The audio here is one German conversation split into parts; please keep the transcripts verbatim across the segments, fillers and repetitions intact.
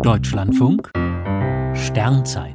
Deutschlandfunk Sternzeit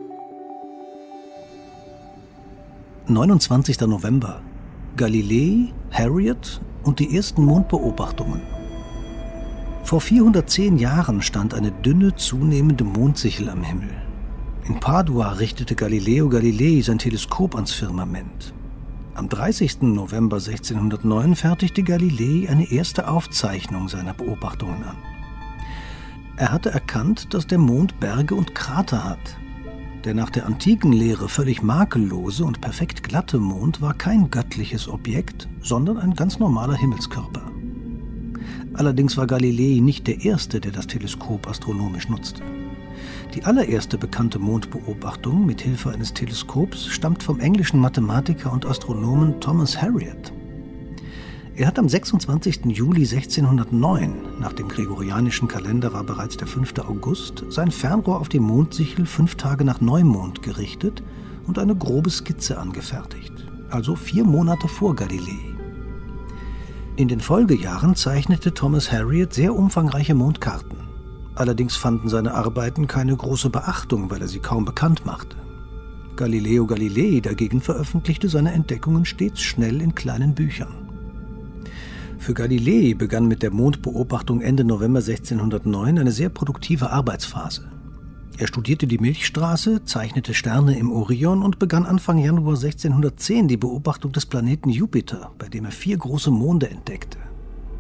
neunundzwanzigster November. Galilei, Harriot und die ersten Mondbeobachtungen. Vor vierhundertzehn Jahren stand eine dünne, zunehmende Mondsichel am Himmel. In Padua richtete Galileo Galilei sein Teleskop ans Firmament. Am dreißigsten November sechzehnhundertneun fertigte Galilei eine erste Aufzeichnung seiner Beobachtungen an. Er hatte erkannt, dass der Mond Berge und Krater hat. Der nach der antiken Lehre völlig makellose und perfekt glatte Mond war kein göttliches Objekt, sondern ein ganz normaler Himmelskörper. Allerdings war Galilei nicht der Erste, der das Teleskop astronomisch nutzte. Die allererste bekannte Mondbeobachtung mit Hilfe eines Teleskops stammt vom englischen Mathematiker und Astronomen Thomas Harriot. Er hat am sechsundzwanzigsten Juli sechzehnhundertneun, nach dem gregorianischen Kalender war bereits der fünfte August, sein Fernrohr auf die Mondsichel fünf Tage nach Neumond gerichtet und eine grobe Skizze angefertigt, also vier Monate vor Galilei. In den Folgejahren zeichnete Thomas Harriot sehr umfangreiche Mondkarten. Allerdings fanden seine Arbeiten keine große Beachtung, weil er sie kaum bekannt machte. Galileo Galilei dagegen veröffentlichte seine Entdeckungen stets schnell in kleinen Büchern. Für Galilei begann mit der Mondbeobachtung Ende November sechzehnhundertneun eine sehr produktive Arbeitsphase. Er studierte die Milchstraße, zeichnete Sterne im Orion und begann Anfang Januar sechzehnhundertzehn die Beobachtung des Planeten Jupiter, bei dem er vier große Monde entdeckte.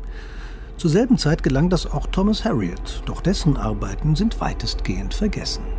Zur selben Zeit gelang das auch Thomas Harriot, doch dessen Arbeiten sind weitestgehend vergessen.